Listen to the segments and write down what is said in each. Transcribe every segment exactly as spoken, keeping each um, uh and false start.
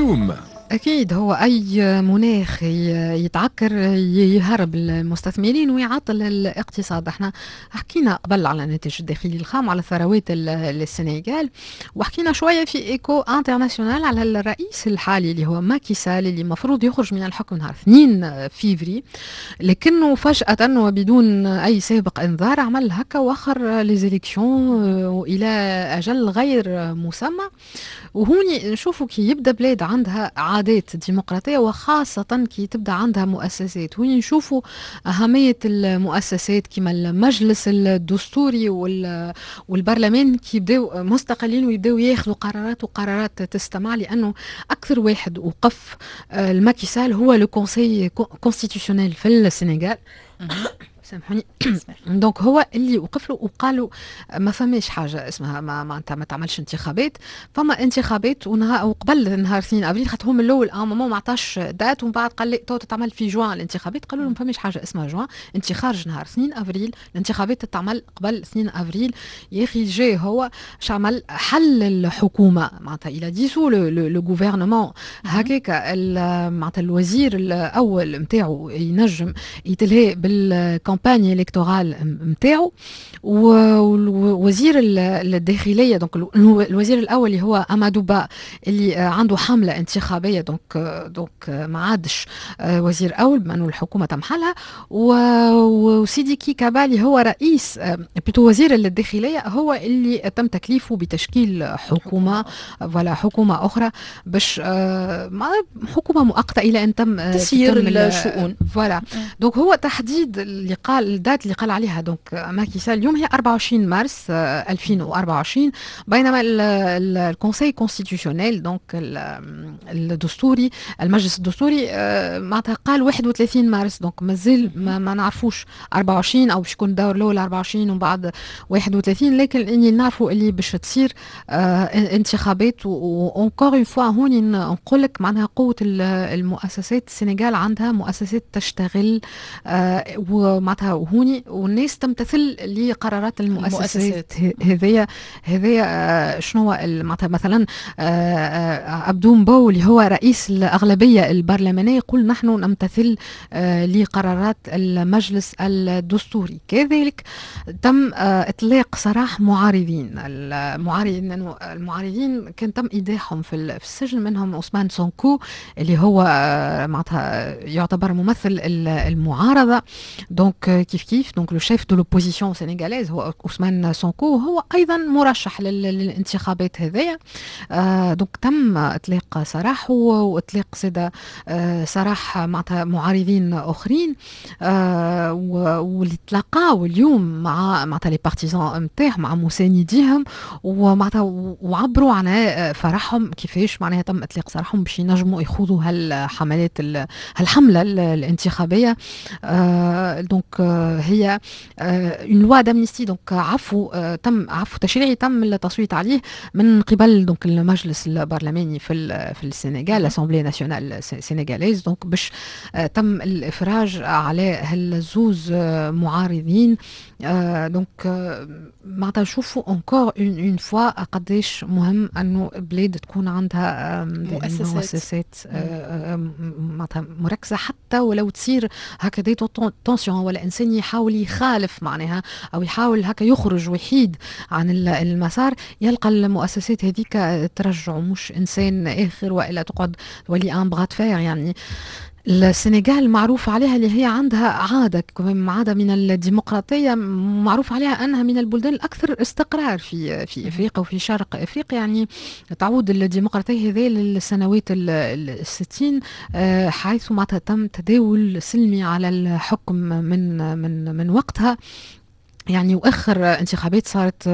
اللوم. أكيد هو أي مناخ يتعكر يهرب المستثمرين ويعطل الاقتصاد. احنا حكينا قبل على الناتج الداخلي الخام على ثروات السنغال، وحكينا شوية في إيكو انترناسيونال على الرئيس الحالي اللي هو ماكي سال اللي مفروض يخرج من الحكم نهار اثنين فيفري، لكنه فجأة وبدون أي سابق إنذار عمل هكا وآخر ليزيليكسيون إلى أجل غير مسمى. وهوني نشوفوا كي يبدا بلاد عندها عادات ديمقراطيه وخاصه كي تبدا عندها مؤسسات، هوني نشوفوا اهميه المؤسسات كما المجلس الدستوري والبرلمان كي يبداو مستقلين ويبداو ياخذوا قرارات وقرارات تستمع، لانه اكثر واحد وقف الماكي سال هو لو كونسي كونستيتيوشنيل في السنغال. سامحوني. دونك هو اللي وقف له وقال له ما فماش حاجه اسمها ما ما انت ما تعملش انتخابات، فما انتخابات ونهار وقبل نهار اثنين افريل خاطر هم الاول اه ما ما عطاش دات ومن بعد قال لي تو تتعمل في جوان الانتخابات، قالوا له ما فماش حاجه اسمها جوان، انت خارج نهار اثنين افريل، الانتخابات تتعمل قبل اثنين افريل. يا اخي جاي هو شعمل حل الحكومه معناتها الى ديسو لو غوفرنمون هكاك معناتها الوزير الاول نتاعو ينجم يتلهي بال كامباني الكتورال نتاعو، ووزير الداخليه دونك الوزير الاول اللي هو امادو با اللي عنده حمله انتخابيه دونك دونك ما عادش وزير اول بما انه الحكومه تمحلها، وسيدي كي كابالي هو رئيس بلوتو وزير الداخليه هو اللي تم تكليفه بتشكيل حكومه فوالا حكومه اخرى باش حكومه مؤقته الى ان تم تسيير الشؤون فوالا. دونك هو تحديد اللي قال الدات اللي قال عليها دونك ماكي سال اليوم هي أربعة وعشرين مارس ألفين وأربعة وعشرين، بينما الكونسي كونستيتيوشنيل دونك الدستوري المجلس الدستوري معناتها قال واحد وثلاثين مارس، دونك مازال ما, ما نعرفوش أربعة وعشرين او باش يكون الدور الاول أربعة وعشرين ومن بعد واحد وثلاثين، لكن اللي نعرفوا اللي باش تصير انتخابات. وانكور اون فوا هوني نقول لك معناها قوه المؤسسات، السنغال عندها مؤسسات تشتغل ومعناتها وهوني والناس تمتثل لقرارات المؤسسات هذيا هذيا. شنو معناتها مثلا عبدو مبو اللي هو رئيس الاغلبيه البرلمانيه يقول نحن نمتثل لقرارات المجلس الدستوري. كذلك تم اطلاق سراح معارضين المعارضين لانه المعارضين كان تم ايداعهم في السجن، منهم عثمان سونكو اللي هو معناتها يعتبر ممثل المعارضه دونك كيف كيف دونك لو شيف دو لوبوزيسيون سينيغاليز هو عثمان سونكو، هو ايضا مرشح للانتخابات هذيا. آه دونك تم اطلاق سراحه واطلاق سدا آه سراح معناتها معارضين اخرين آه واللي تلاقاو اليوم مع معناتها لي بارتيزان نتاعهم مع مسانديهم ومعناتها وعبروا عن فرحهم كيفاش معناها تم اطلاق سراحهم باش ينجموا يخوضوا هالحملات هالحمله الانتخابيه. آه دونك آه هي اون لوا دامنيستي دونك عفو آه تم عفو تشريعي تم التصويت عليه من قبل دونك المجلس البرلماني في في السنغال لاسامبلي ناسيونال سينيغاليز، دونك باش آه تم الافراج على هالزوز آه معارضين. آه دونك آه معناتها نشوفوا انكور اون اون فوا قداش مهم انه بلاد تكون عندها آه مؤسسات, مؤسسات آه معناتها مركزه، حتى ولو تصير هكا دي تونسيون ولا انسان يحاول يخالف معناها او يحاول هكا يخرج ويحيد عن المسار، يلقى المؤسسات هذيك ترجع مش انسان اخر والا تقعد تولي ان بغات فير. يعني السنغال معروف عليها اللي هي عندها عادة عادة من الديمقراطية، معروف عليها أنها من البلدان الأكثر استقرار في في إفريقيا وفي شرق إفريقيا. يعني تعود الديمقراطية هذه للسنوات الستين حيث ما تم تداول سلمي على الحكم من من من وقتها. يعني واخر انتخابات صارت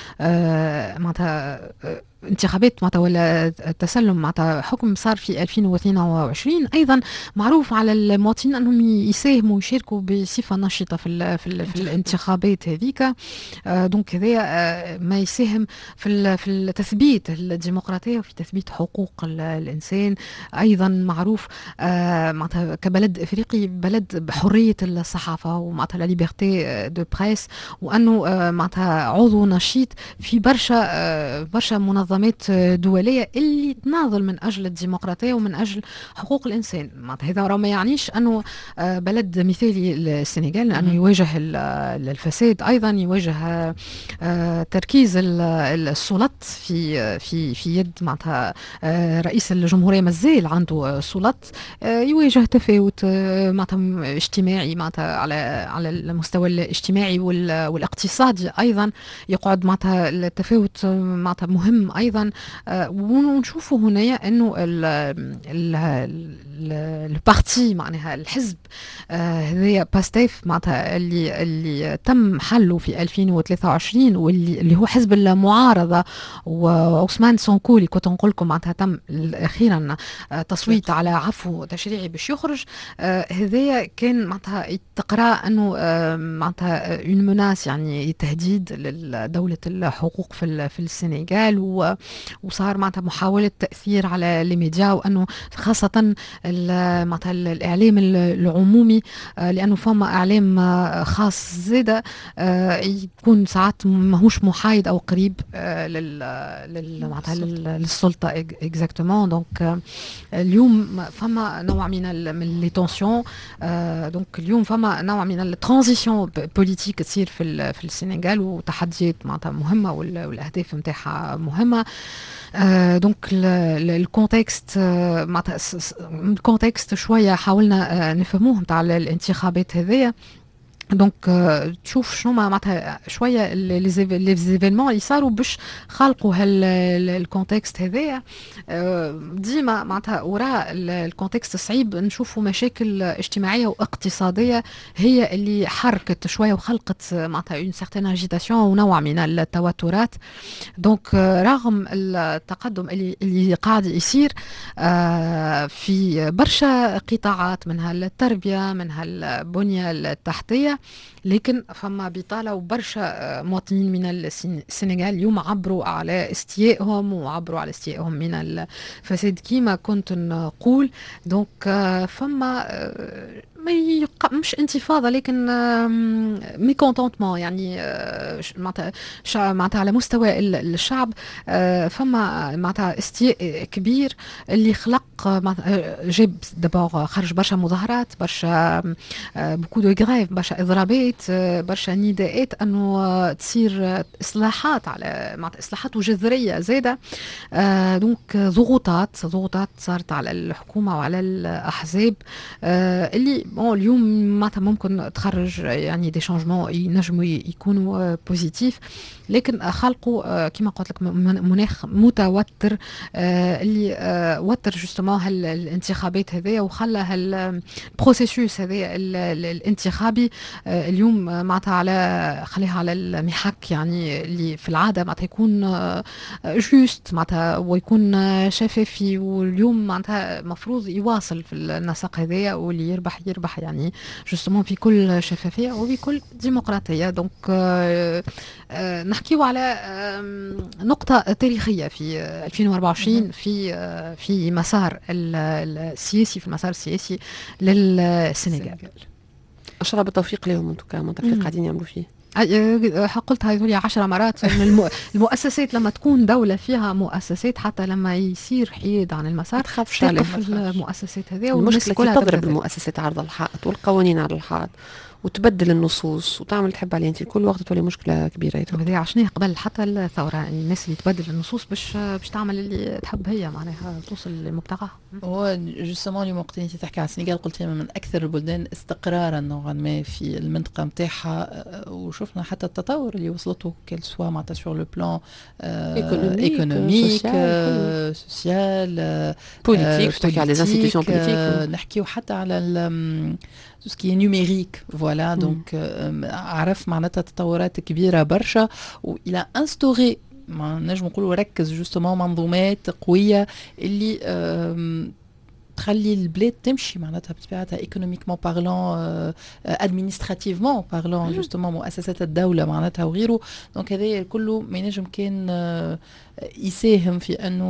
معناتها انتخابات معناتها ولا التسلم معناتها حكم صار في ألفين واثنين وعشرين، ايضا معروف على المواطنين انهم يساهموا ويشاركوا بصفه نشطه في ال في, ال في الانتخابات هذيك. دونك هذا ما يساهم في في التثبيت الديمقراطيه وفي تثبيت حقوق الانسان. ايضا معروف معناتها كبلد افريقي بلد بحريه الصحافه ومعناتها لا ليبرتي دو بريس، وانه معناتها عضو نشيط في برشا برشا منظمات منظمات دولية اللي تناضل من أجل الديمقراطية ومن أجل حقوق الإنسان. هذا راه ما يعنيش أنه بلد مثالي السنغال، لأنه يواجه الفساد، أيضا يواجه تركيز السلط في في في يد معناتها رئيس الجمهورية مازال عنده سلط، يواجه تفاوت معناتها اجتماعي معناتها على على المستوى الاجتماعي والاقتصادي، أيضا يقعد معناتها التفاوت معناتها مهم أيضا. ونشوفوا هنا أنه البارتي معناها الحزب هذايا باستيف معناتها اللي اللي تم حله في ألفين وثلاثة وعشرين، واللي اللي هو حزب المعارضة، وعثمان سونكو اللي كنت نقول لكم معناتها تم أخيرا تصويت على عفو تشريعي باش يخرج. هذايا كان معناتها تقرا انه معناتها اون مناس، يعني تهديد لدولة الحقوق في في السنغال، وصار معناتها محاولة تأثير على الميديا، وانه خاصة معناتها الاعلام العمومي، لانه فما اعلام خاص زاده يكون ساعات ماهوش محايد او قريب لل معناتها للسلطه اكزاكتومون. دونك اليوم فما نوع من من لي تونسيون، دونك اليوم فما نوع من الترانزيسيون بوليتيك تصير في في السنغال، وتحديات معناتها مهمه والاهداف نتاعها مهمه. دونك الكونتكست معناتها الكونتكست شويه حاولنا نفهموه نتاع الانتخابات هذيا. دونك تشوف شنو معناتها شويه لي زيفينمون اللي صاروا باش خلقوا هالكونتكست هذايا. ديما معناتها وراء الكونتكست الصعيب نشوفوا مشاكل اجتماعيه واقتصاديه هي اللي حركت شويه وخلقت معناتها اون سيغتين اجيتاسيون ونوع من التوترات. دونك رغم التقدم اللي اللي قاعد يصير في برشا قطاعات، منها التربيه منها البنيه التحتيه، لكن فما بطالة وبرشا مواطنين من السنغال اليوم عبروا على استيائهم وعبروا على استيائهم من الفساد كيما كنت نقول. دونك فما مش انتفاضة لكن ميكونتونتمون، يعني معناتها على مستوى الشعب فما معناتها استياء كبير اللي خلق جاب دابور خرج برشا مظاهرات، برشا بوكو دو غريف، برشا اضرابات، برشا نداءات انه تصير اصلاحات على معناتها اصلاحات وجذريه زاده. دونك ضغوطات ضغوطات صارت على الحكومه وعلى الاحزاب اللي اليوم معناتها ممكن تخرج يعني دي شانجمون ينجموا يكونوا بوزيتيف، لكن خلقوا كما قلت لك مناخ متوتر اللي وتر جوستومون هالانتخابات هذيا، وخلى هالبروسيسوس هذايا الانتخابي اليوم معناتها على خليها على المحك، يعني اللي في العاده معناتها يكون جوست معناتها ويكون شفافي، واليوم معناتها مفروض يواصل في النسق هذايا، واللي يربح يربح يعني جوستومون في كل شفافيه وبكل ديمقراطيه. دونك نحكيو على نقطه تاريخيه في ألفين وأربعة وعشرين في في مسار السياسي، في المسار السياسي للسنغال. ان شاء الله بالتوفيق لهم انتم كمان اللي قاعدين يعملوا فيه. قلت هذولي عشر مرات. المؤسسات لما تكون دولة فيها مؤسسات، حتى لما يصير حيد عن المسار تخافش تقف المؤسسات هذه، والمشكلة كي تضرب المؤسسات عرض الحائط والقوانين عرض الحائط وتبدل النصوص وتعمل تحب عليه انت كل وقت تولي مشكله كبيره. هذه عشان قبل حتى الثوره الناس اللي تبدل النصوص باش باش تعمل اللي تحب هي معناها توصل لمبتغاها. هو جوستومون اليوم وقت انت تحكي على السنغال قلت من اكثر البلدان استقرارا نوعا ما في المنطقه نتاعها، وشفنا حتى التطور اللي وصلته كل سوا معناتها سور لو بلان ايكونوميك سوسيال بوليتيك، تحكي على لي انستيتيوشن بوليتيك، نحكيو حتى على tout ce qui est numérique, voilà. mm. donc عرف معناتها تطورات كبيرة برشا، وإلى instauré ما نجم نقولوا ركز جوستومون منظومات قوية اللي تخلي البلاد تمشي معناتها بطبيعتها ايكونوميكمون بارلون، ادمينستراتيفمون بارلون، جوستومون مؤسسات الدولة معناتها وغيره. دونك هذا كله ما ينجم كان يساهم في انه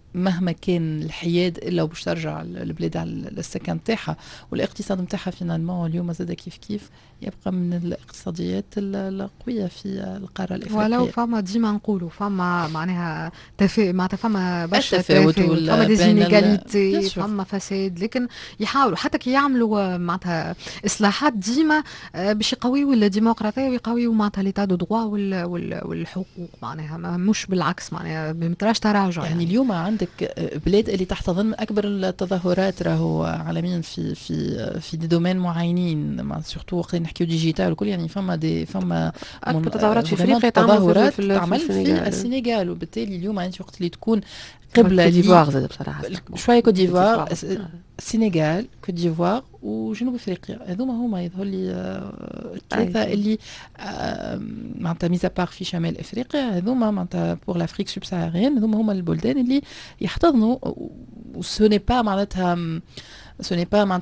مهما كان الحياد الا وباش ترجع البلاد على السكن نتاعها، والاقتصاد نتاعها فينالمون اليوم زاد كيف كيف يبقى من الاقتصاديات القويه في القاره الافريقيه. ولو فما ديما نقولوا فما معناها تفا معناتها فما برشا التفاوت تفاوت، وال- فما بين ال- ديزينيغاليتي، Bien sûr. فما فساد، لكن يحاولوا حتى كي يعملوا معناتها اصلاحات ديما آه، باش يقويوا الديمقراطيه ويقويوا معناتها ليتا دو دروا وال- وال- والحقوق، معناها ما- مش بالعكس، معناها ما تراش تراجع يعني يعني. اليوم عندك بلاد اللي تحت ضمن اكبر التظاهرات راهو عالميا في في في دي دومين معينين، سورتو وقت نحكيو ديجيتال وكل، يعني فما دي فما أكبر تظاهرات في vraiment افريقيا تعمل تظاهرات في, في, تعمل في, في السنغال. السنغال، وبالتالي اليوم انت وقت اللي تكون قبل قبل كوت ديفوار زاد بصراحه شويه كوت ديفوار، كوت ديفوار. السنغال، كوت ديفوار وجنوب افريقيا، هذوما هما يظهر لي آه، الثلاثه أي. اللي آه، معناتها ميزا بار في شمال افريقيا، هذوما معناتها بور لافريك سوبساهاريان هذوما هما البلدان اللي يحتضنوا، وسو ني با معناتها ce n'est pas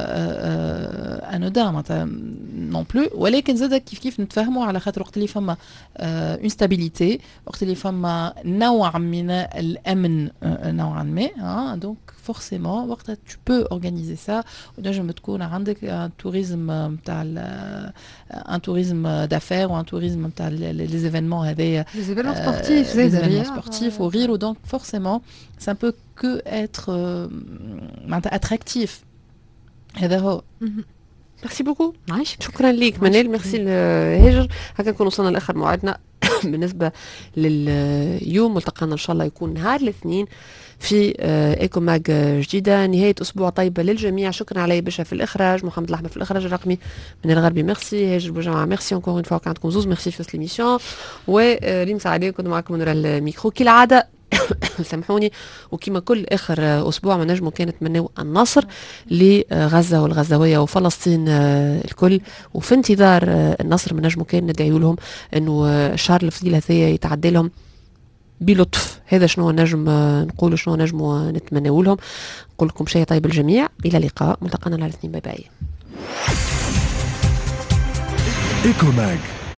معناتها انودان معناتها نون بلو، ولكن زاد كيف كيف نتفاهموا على خاطر وقت اللي فما اون ستابيليتي، وقت اللي فما نوع من الامن نوعا ما، دونك فورسيمون وقتها tu peux organiser ça، ونجم تكون عندك ان توريزم نتاع ان توريزم دافير وان توريزم نتاع لي زيفينمون هذايا، Les événements sportifs, لي زاد زيفينمون derrière. سبورتيف وغيره، دونك فورسيمون ça peut que être معناتها اتراكتيف. هذا هو. ميرسي بوكو، عايش. شكرا ليك منال، ميرسي لهاجر. هكا نكون وصلنا لاخر موعدنا بالنسبه لليوم، ملتقانا ان شاء الله يكون نهار الاثنين في ايكو ماج جديده. نهايه اسبوع طيبه للجميع. شكرا علي باشا في الاخراج، محمد الاحمر في الاخراج الرقمي، من الغربي ميرسي، هاجر بوجماعه ميرسي انكور اون فوا، كان عندكم زوز ميرسي في ليميسيون، وريم سعدي كنت معكم من الميكرو كالعاده. سامحوني، وكما كل اخر اسبوع ما نجموا كانت نتمناو النصر لغزه والغزاويه وفلسطين الكل، وفي انتظار النصر ما نجموا كان ندعيو لهم انه الشهر الفضيل هذايا يتعدى لهم بلطف. هذا شنو نجم نقولوا، شنو نجموا نتمناو لهم. نقول لكم شيء طيب الجميع، الى اللقاء، ملتقانا على الاثنين، باي باي. إيكو ماج